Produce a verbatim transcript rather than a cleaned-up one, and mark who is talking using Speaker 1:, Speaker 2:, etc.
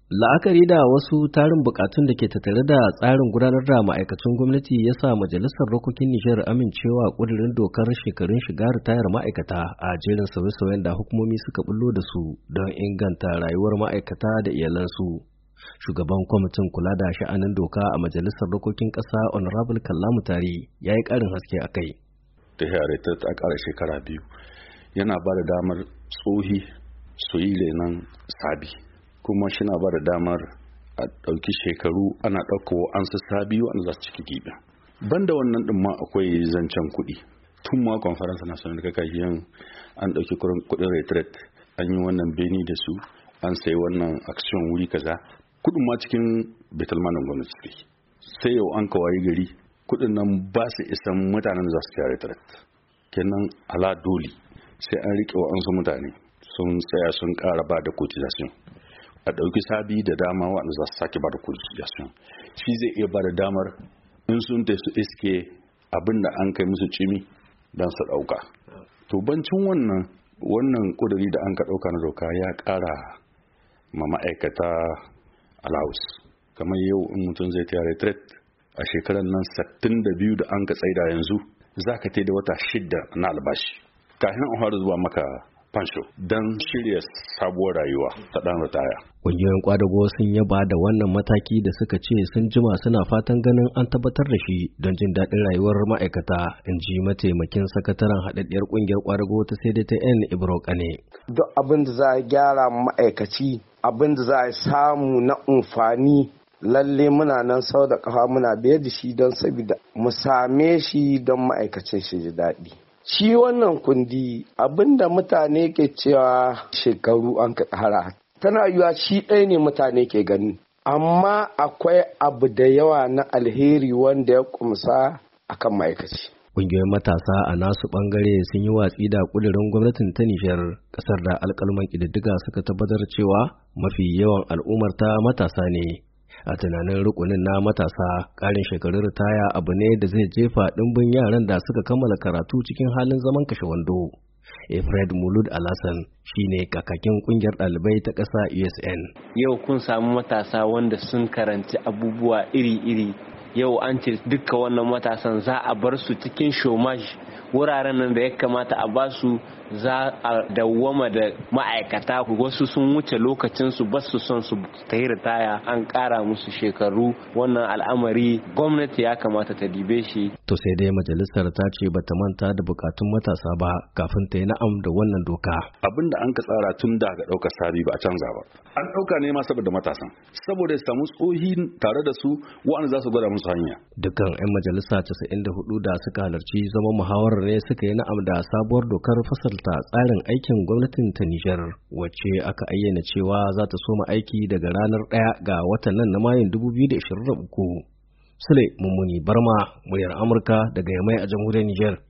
Speaker 1: La'akari da wasu tarin bukatun da ke tattare da tsarin gudanar da ma'aikacin gwamnati ya sa Majalisar Dokokin Nijar amincewa ƙudurin dokar shekarun shiga ritayar ma'aikata a jerin sauye-sauyen da hukumomi suka bullo da su don inganta rayuwar ma'aikata da iyalansu. Shugaban kwamitin kula da sha'anin doka a Majalisar Dokokin Ƙasa Honorable Kallamu Tari ya yi ƙarin haske a kai.
Speaker 2: Ta yare ta ƙara shekara biyu yana ba da damar tsohi su yi renon sabi. kuma shi na ba da damar a ɗauki shekaru ana ɗauko an su sabi wanda za su ciki gibi. Banda wannan ɗin ma akwai zancen kuɗi. Tun ma conference national da kaka yin an ɗauki kuɗin retret an yi wannan beni da su an sayi wannan action wuri kaza kuɗin ma cikin betalmanin gwamnati suke. Sai yau an kawai gari kuɗin nan ba su isan mutanen da za su kai retret. Kenan ala dole sai an riƙe wa an su mutane sun tsaya sun ƙara ba da cotisation. A ɗauki sabi da dama waɗanda za su sake ba da cotisation shi zai iya ba da damar in sun ta su iske abin da an kai musu cimi don su ɗauka. To bancin wannan wannan ƙuduri da an ka ɗauka na doka ya ƙara ma ma'aikata allowance kamar yau in mutum zai taya retret a shekarar nan sittin da biyu da an ka tsaida yanzu za ka da wata shidda na albashi kafin an fara zuwa maka fansho don shirya sabuwar rayuwa ta ɗan ritaya.
Speaker 1: Ƙungiyoyin ƙwadago sun yaba da wannan mataki da suka ce sun jima suna fatan ganin an tabbatar da shi don jin daɗin rayuwar ma'aikata, in ji mataimakin sakataren haɗaɗɗiyar ƙungiyar ƙwadago ta C D T N Ibro Kane.
Speaker 3: Duk abin da za a gyara ma'aikaci, abin da za a samu na amfani lalle muna nan sau da ƙafa muna biye da shi don sabida mu same shi don ma'aikacin shi ji daɗi. Shi wannan kundi abinda mutane ke cewa shekaru an ka tsara tana yiwa shi ɗaya ne mutane ke gani amma akwai abu da yawa na alheri wanda ya kumsa akan ma'aikaci.
Speaker 1: Ƙungiyoyin matasa a nasu ɓangare sun yi watsi da ƙudurin gwamnatin ta Nijar, ƙasar da alƙalman ƙididdiga suka tabbatar cewa mafi yawan al'ummar ta matasa ne. A tunanin rukunin na matasa, ƙarin shekarun ritaya abu ne da zai jefa ɗimbin yaran da suka kammala karatu cikin halin zaman kashe wando. Efred Mulud Alasan shine kakakin ƙungiyar ɗalibai ta ƙasa U S N.
Speaker 4: Yau kun samu matasa wanda sun karanci abubuwa iri-iri. Yau an ce duka wannan matasan za a bar su cikin shomaj, wuraren nan da ya kamata a ba su za a dawwama da ma'aikata, wasu sun wuce lokacin su ba su son su ta yi ritaya an ƙara musu shekaru. Wannan al'amari gwamnati ya kamata ta dibe shi.
Speaker 1: To sai dai majalisar ta ce bata manta da bukatun matasa ba kafin ta yi na'am da wannan doka.
Speaker 2: Abin da an ka tsara tun daga ɗaukar sabi ba a canza ba. An ɗauka ne ma saboda matasan, saboda ya samu tsohi tare da su wa'anda za su gwada musu hanya.
Speaker 1: Dukkan 'yan majalisa casa'in da hudu da suka halarci zaman muhawarar ne suka yi na'am da sabuwar dokar fasalta tsarin aikin gwamnatin ta Nijar, wacce aka ayyana cewa za ta soma aiki daga ranar ɗaya ga watan nan na Mayun dubu biyu da ashirin da uku. Sule Mummuni Barma, muryar Amurka daga Yamai a jamhuriyar Nijar.